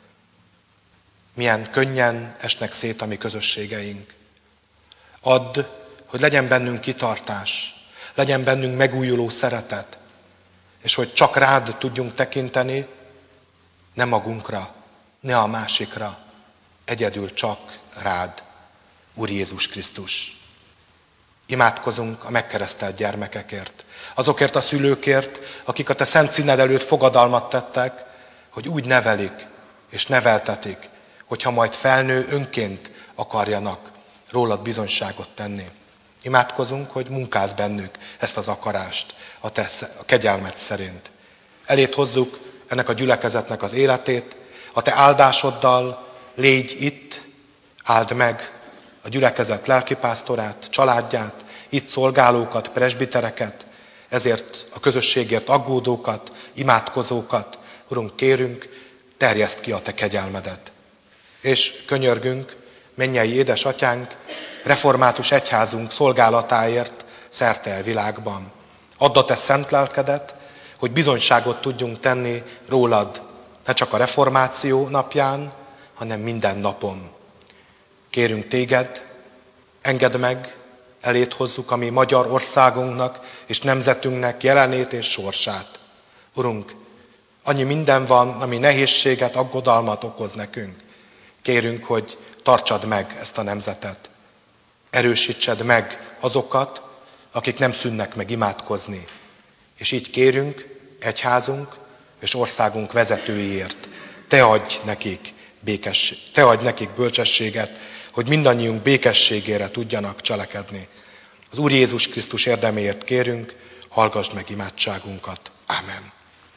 Milyen könnyen esnek szét a mi közösségeink. Add, hogy legyen bennünk kitartás, legyen bennünk megújuló szeretet, és hogy csak rád tudjunk tekinteni, ne magunkra, ne a másikra, egyedül csak rád, Úr Jézus Krisztus. Imádkozunk a megkeresztelt gyermekekért, azokért a szülőkért, akik a te szent színed előtt fogadalmat tettek, hogy úgy nevelik és neveltetik, hogyha majd felnő, önként akarjanak rólad bizonyságot tenni. Imádkozunk, hogy munkáld bennük ezt az akarást a te a kegyelmed szerint. Elét hozzuk ennek a gyülekezetnek az életét, a te áldásoddal légy itt, áld meg a gyülekezet lelkipásztorát, családját, itt szolgálókat, presbitereket, ezért a közösségért aggódókat, imádkozókat, Urunk, kérünk, terjeszd ki a te kegyelmedet. És könyörgünk, mennyei édesatyánk, református egyházunk szolgálatáért szerte a világban. Add a te szent lelkedet, hogy bizonyságot tudjunk tenni rólad, ne csak a reformáció napján, hanem minden napon. Kérünk téged, engedd meg, elét hozzuk a mi magyar országunknak és nemzetünknek jelenét és sorsát. Urunk, annyi minden van, ami nehézséget, aggodalmat okoz nekünk. Kérünk, hogy tartsad meg ezt a nemzetet. Erősítsed meg azokat, akik nem szűnnek meg imádkozni. És így kérünk, egyházunk és országunk vezetőiért. Te adj nekik békesség, te adj nekik bölcsességet, hogy mindannyiunk békességére tudjanak cselekedni. Az Úr Jézus Krisztus érdeméért kérünk, hallgassd meg imádságunkat. Ámen.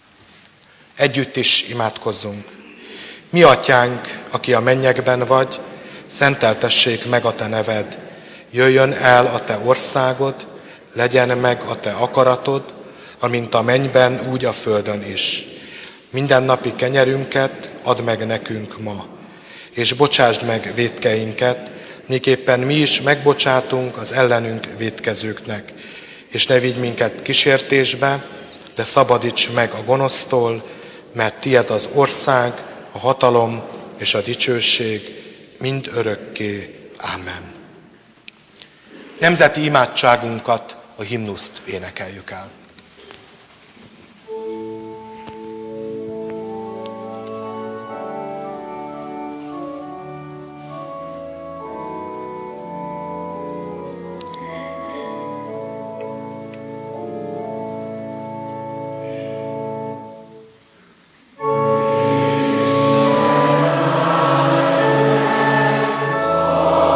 Együtt is imádkozzunk. Mi atyánk, aki a mennyekben vagy, szenteltessék meg a te neved. Jöjjön el a te országod, legyen meg a te akaratod, amint a mennyben, úgy a földön is. Mindennapi kenyerünket add meg nekünk ma, és bocsásd meg vétkeinket, miképpen mi is megbocsátunk az ellenünk vétkezőknek. És ne vigy minket kísértésbe, de szabadíts meg a gonosztól, mert tied az ország, a hatalom és a dicsőség mind örökké. Ámen. Nemzeti imádságunkat, a himnuszt énekeljük el.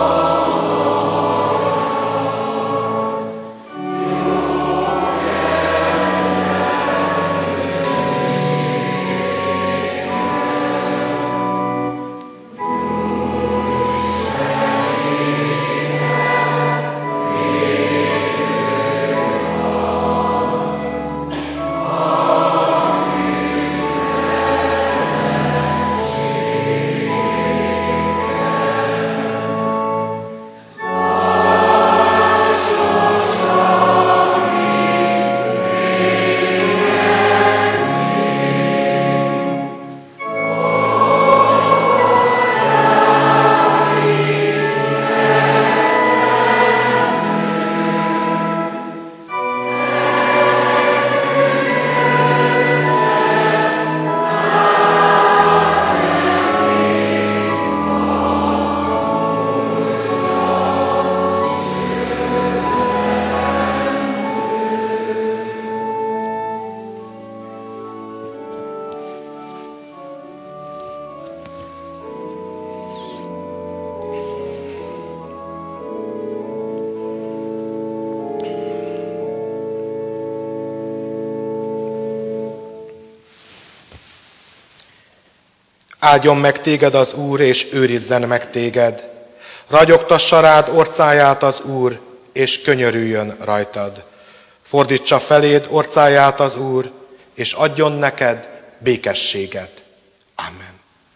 Yeah. Áldjon meg téged az Úr, és őrizzen meg téged. Ragyogtassa rád orcáját az Úr, és könyörüljön rajtad. Fordítsa feléd orcáját az Úr, és adjon neked békességet. Amen.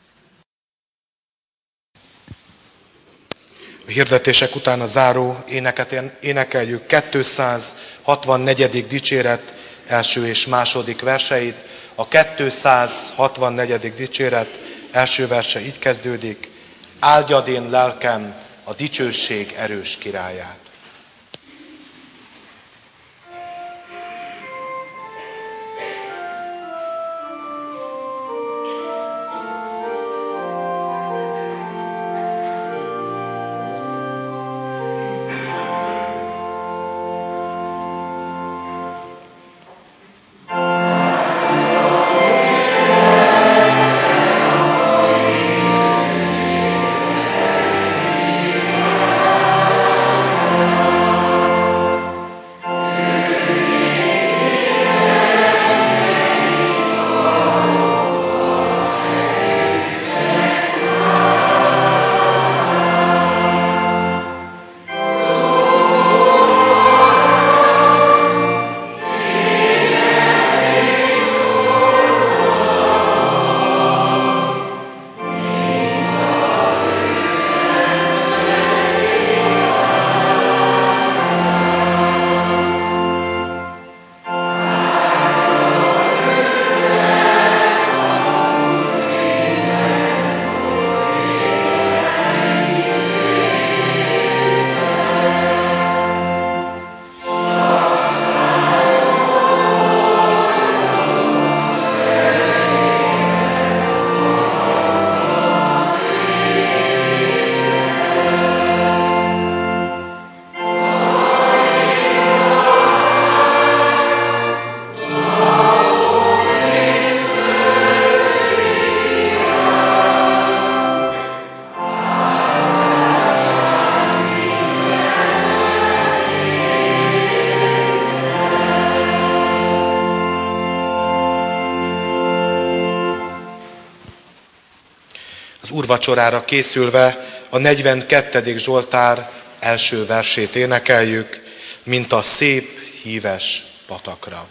A hirdetések után a záró éneket énekeljük, kétszázhatvannegyedik dicséret első és második verseit. A kétszázhatvannegyedik dicséret első verse így kezdődik: áldjad én lelkem a dicsőség erős királyát. Úrvacsorára készülve a negyvenkettedik Zsoltár első versét énekeljük, mint a szép, híves patakra.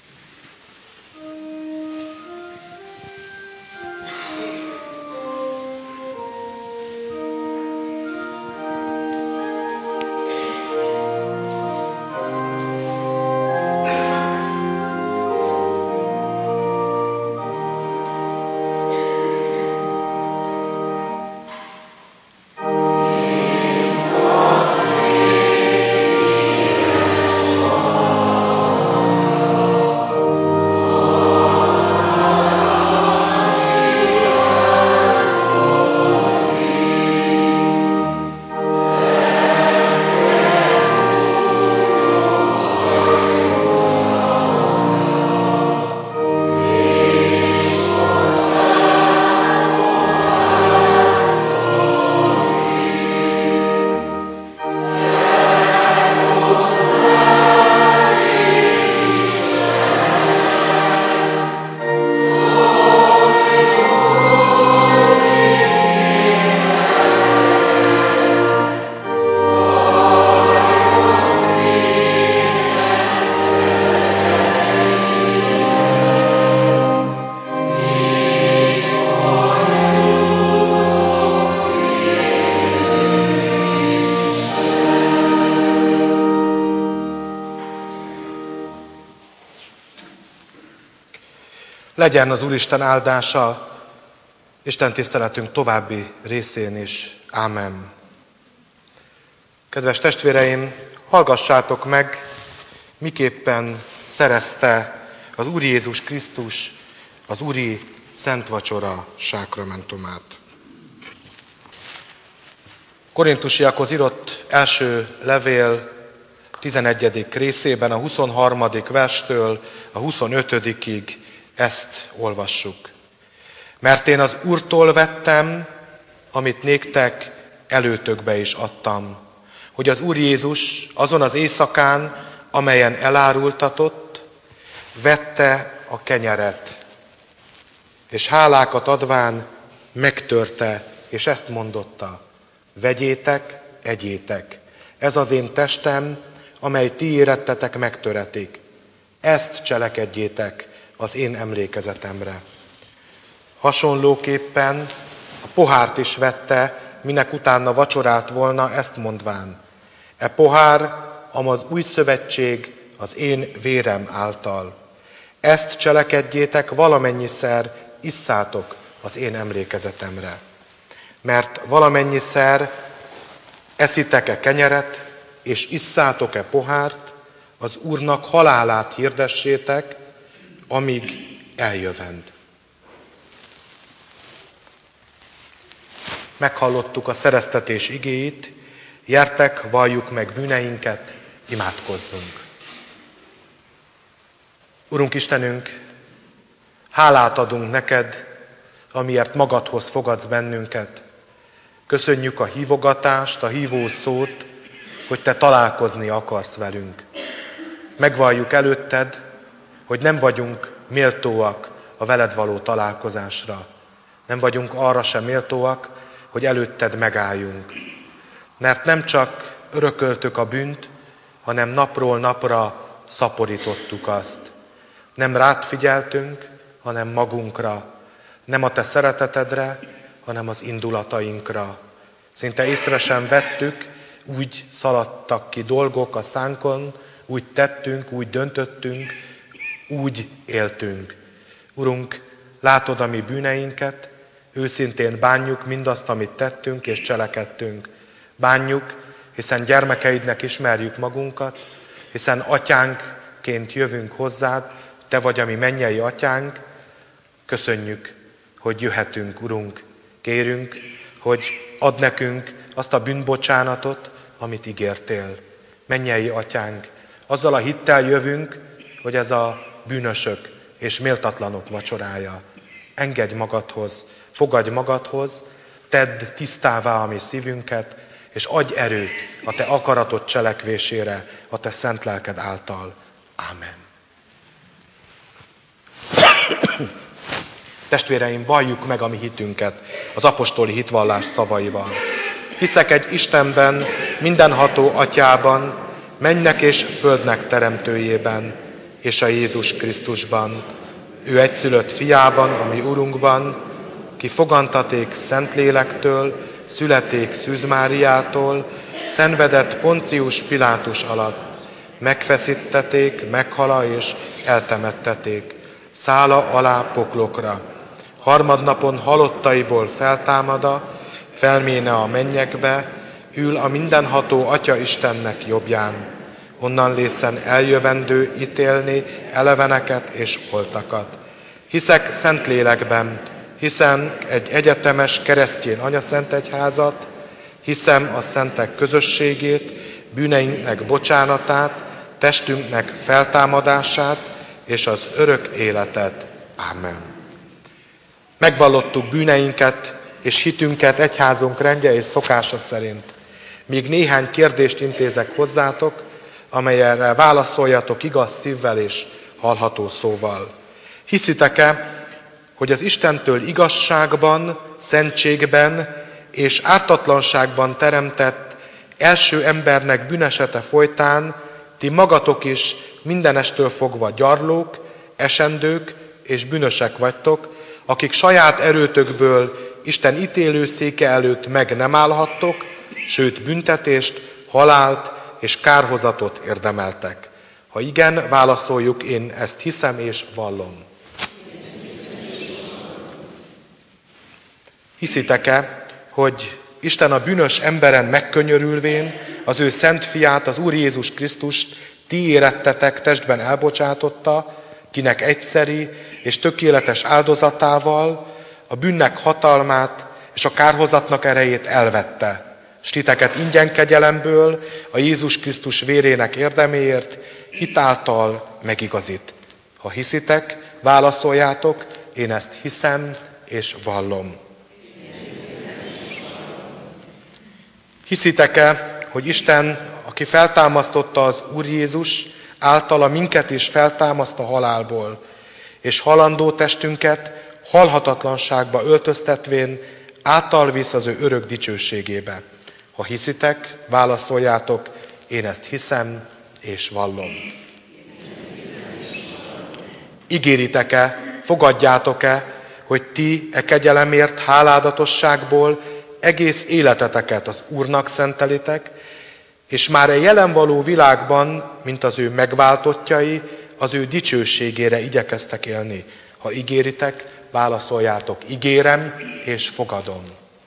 Legyen az Úristen áldása Isten tiszteletünk további részén is. Ámen. Kedves testvéreim, hallgassátok meg, miképpen szerezte az Úr Jézus Krisztus az Úri Szent Vacsora sákramentumát. Korintusiakhoz írott első levél tizenegyedik részében a huszonharmadik verstől a huszonötödikig ezt olvassuk. Mert én az Úrtól vettem, amit néktek előtökbe is adtam, hogy az Úr Jézus azon az éjszakán, amelyen elárultatott, vette a kenyeret, és hálákat adván megtörte, és ezt mondotta: vegyétek, egyétek, ez az én testem, amely ti érettetek megtöretik. Ezt cselekedjétek az én emlékezetemre. Hasonlóképpen a pohárt is vette, minek utána vacsorált volna, ezt mondván: e pohár, amaz új szövetség az én vérem által. Ezt cselekedjétek, valamennyiszer isszátok az én emlékezetemre. Mert valamennyiszer eszitek-e kenyeret, és isszátok-e pohárt, az Úrnak halálát hirdessétek, amíg eljövend. Meghallottuk a szereztetés igéit, gyertek, valljuk meg bűneinket, imádkozzunk. Urunk Istenünk, hálát adunk neked, amiért magadhoz fogadsz bennünket. Köszönjük a hívogatást, a hívó szót, hogy te találkozni akarsz velünk. Megvalljuk előtted, hogy nem vagyunk méltóak a veled való találkozásra. Nem vagyunk arra sem méltóak, hogy előtted megálljunk. Mert nem csak örököltük a bűnt, hanem napról napra szaporítottuk azt. Nem rád figyeltünk, hanem magunkra. Nem a te szeretetedre, hanem az indulatainkra. Szinte észre sem vettük, úgy szaladtak ki dolgok a szánkon, úgy tettünk, úgy döntöttünk, úgy éltünk. Urunk, látod a mi bűneinket, őszintén bánjuk mindazt, amit tettünk és cselekedtünk. Bánjuk, hiszen gyermekeidnek ismerjük magunkat, hiszen atyánkként jövünk hozzád, te vagy a mi mennyei atyánk. Köszönjük, hogy jöhetünk, Urunk. Kérünk, hogy add nekünk azt a bűnbocsánatot, amit ígértél. Mennyei atyánk, azzal a hittel jövünk, hogy ez a bűnösök és méltatlanok vacsorája. Engedj magadhoz, fogadj magadhoz, tedd tisztává a mi szívünket, és adj erőt a te akaratod cselekvésére, a te szent lelked által. Ámen. Testvéreim, valljuk meg a mi hitünket az apostoli hitvallás szavaival. Hiszek egy Istenben, mindenható atyában, mennek és földnek teremtőjében, és a Jézus Krisztusban, ő egyszülött fiában, a mi Urunkban, ki fogantaték Szentlélektől, születék Szűz Máriától, szenvedett Poncius Pilátus alatt, megfeszítették, meghala és eltemetteték, szála alá poklokra. Harmadnapon halottaiból feltámada, felméne a mennyekbe, ül a mindenható Atya Istennek jobbján. Onnan lészen eljövendő ítélni eleveneket és holtakat. Hiszek Szentlélekben, hiszen egy egyetemes keresztjén anyaszentegyházat, hiszem a szentek közösségét, bűneinknek bocsánatát, testünknek feltámadását és az örök életet. Ámen. Megvallottuk bűneinket és hitünket egyházunk rendje és szokása szerint. Míg néhány kérdést intézek hozzátok, amelyre válaszoljatok igaz szívvel és hallható szóval. Hiszitek-e, hogy az Istentől igazságban, szentségben és ártatlanságban teremtett első embernek bűnesete folytán ti magatok is mindenestől fogva gyarlók, esendők és bűnösek vagytok, akik saját erőtökből Isten ítélőszéke előtt meg nem állhattok, sőt büntetést, halált és kárhozatot érdemeltek. Ha igen, válaszoljuk, én ezt hiszem és vallom. Hiszitek-e, hogy Isten a bűnös emberen megkönyörülvén az ő szent fiát, az Úr Jézus Krisztust ti érettetek testben elbocsátotta, kinek egyszeri és tökéletes áldozatával a bűnnek hatalmát és a kárhozatnak erejét elvette, s titeket ingyen kegyelemből a Jézus Krisztus vérének érdeméért hitáltal megigazít. Ha hiszitek, válaszoljátok, én ezt hiszem és vallom. Hiszitek-e, hogy Isten, aki feltámasztotta az Úr Jézus, általa minket is feltámaszt a halálból, és halandó testünket halhatatlanságba öltöztetvén által visz az ő örök dicsőségébe. Ha hiszitek, válaszoljátok, én ezt hiszem és vallom. Ígéritek-e, fogadjátok-e, hogy ti e kegyelemért háládatosságból egész életeteket az Úrnak szentelitek, és már e jelen való világban, mint az ő megváltottjai, az ő dicsőségére igyekeztek élni. Ha ígéritek, válaszoljátok, ígérem és fogadom.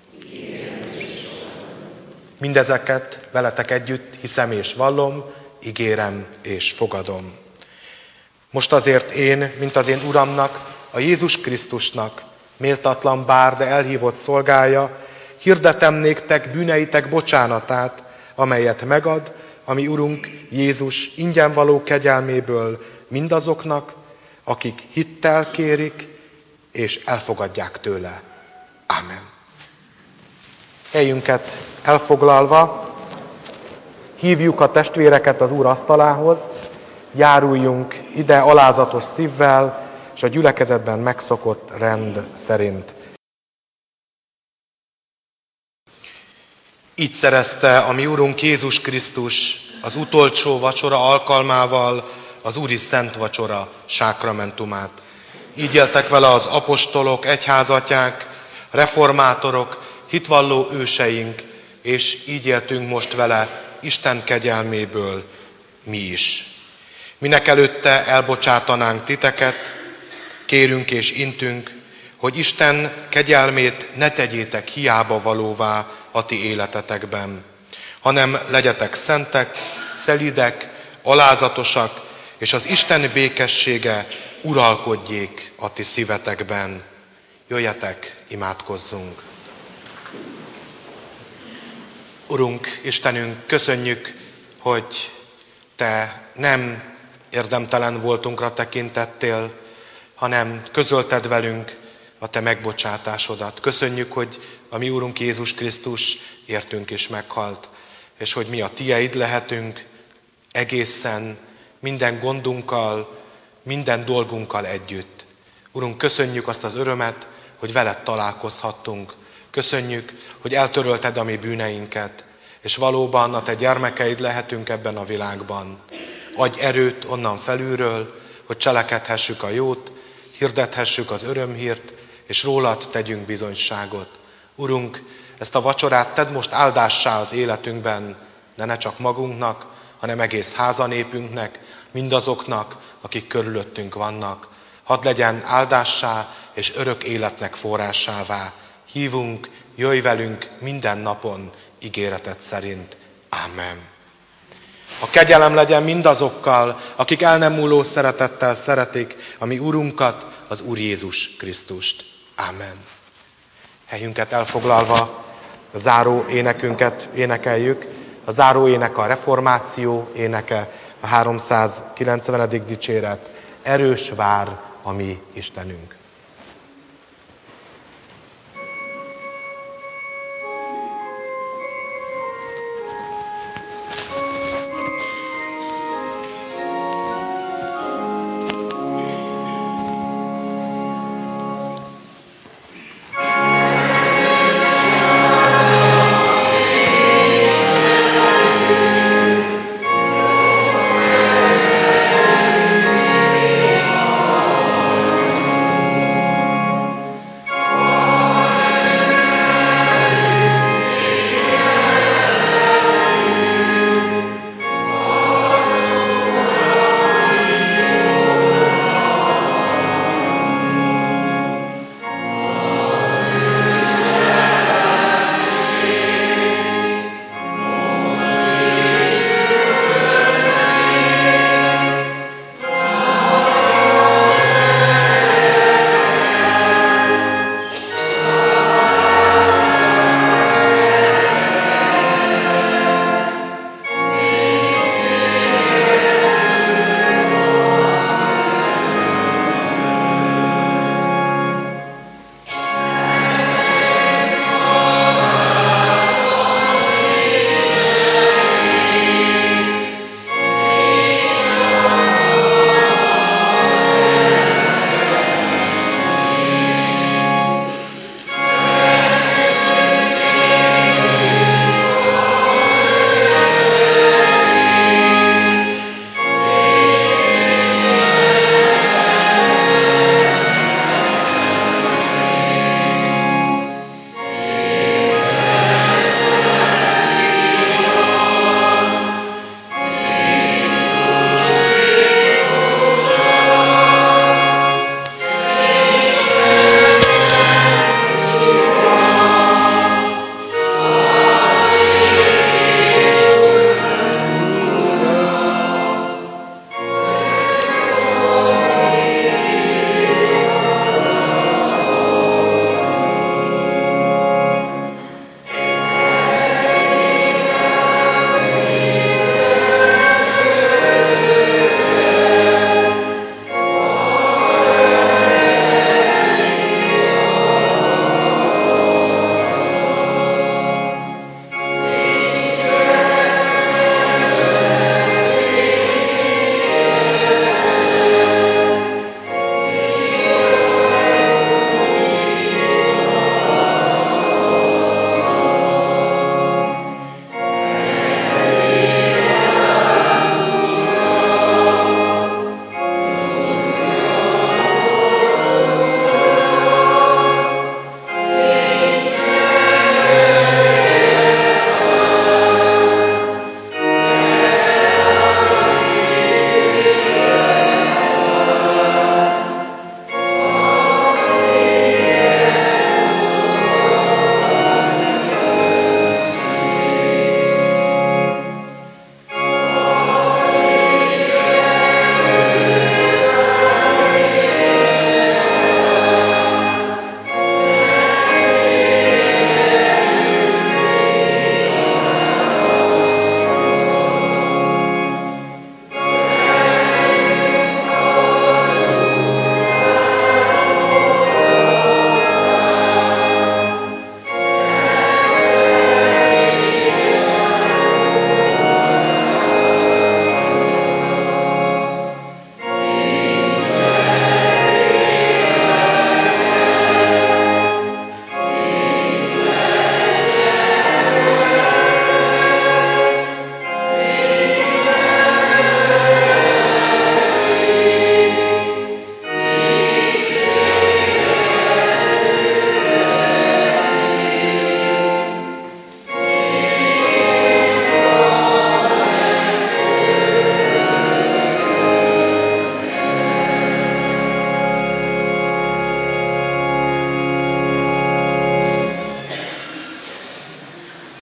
Mindezeket veletek együtt hiszem és vallom, ígérem és fogadom. Most azért én, mint az én Uramnak, a Jézus Krisztusnak, méltatlan bár, de elhívott szolgája, hirdetem néktek bűneitek bocsánatát, amelyet megad, ami Urunk Jézus ingyen való kegyelméből mindazoknak, akik hittel kérik, és elfogadják tőle. Amen. Helyünket elfoglalva, hívjuk a testvéreket az Úr asztalához, járuljunk ide alázatos szívvel, és a gyülekezetben megszokott rend szerint. Így szerezte a mi Urunk Jézus Krisztus az utolsó vacsora alkalmával az Úri Szent Vacsora sákramentumát. Így éltek vele az apostolok, egyházatják, reformátorok, hitvalló őseink, és így éltünk most vele Isten kegyelméből mi is. Minek előtte elbocsátanánk titeket, kérünk és intünk, hogy Isten kegyelmét ne tegyétek hiába valóvá a ti életetekben, hanem legyetek szentek, szelídek, alázatosak, és az Isten békessége uralkodjék a ti szívetekben. Jöjjetek, imádkozzunk! Urunk, Istenünk, köszönjük, hogy te nem érdemtelen voltunkra tekintettél, hanem közölted velünk a te megbocsátásodat. Köszönjük, hogy a mi Úrunk Jézus Krisztus értünk is meghalt, és hogy mi a tieid lehetünk egészen, minden gondunkkal, minden dolgunkkal együtt. Urunk, köszönjük azt az örömet, hogy veled találkozhattunk. Köszönjük, hogy eltörölted a mi bűneinket, és valóban a te gyermekeid lehetünk ebben a világban. Adj erőt onnan felülről, hogy cselekedhessük a jót, hirdethessük az örömhírt, és rólad tegyünk bizonyságot. Urunk, ezt a vacsorát tedd most áldássá az életünkben, de ne csak magunknak, hanem egész házanépünknek, mindazoknak, akik körülöttünk vannak. Hadd legyen áldássá és örök életnek forrásává. Hívunk, jöjj velünk minden napon ígéreted szerint. Amen. A kegyelem legyen mindazokkal, akik el nem múló szeretettel szeretik a mi Urunkat, az Úr Jézus Krisztust. Amen. Helyünket elfoglalva a záró énekünket énekeljük. A záró ének a reformáció éneke, a háromszázkilencvenedik dicséret. Erős vár a mi Istenünk.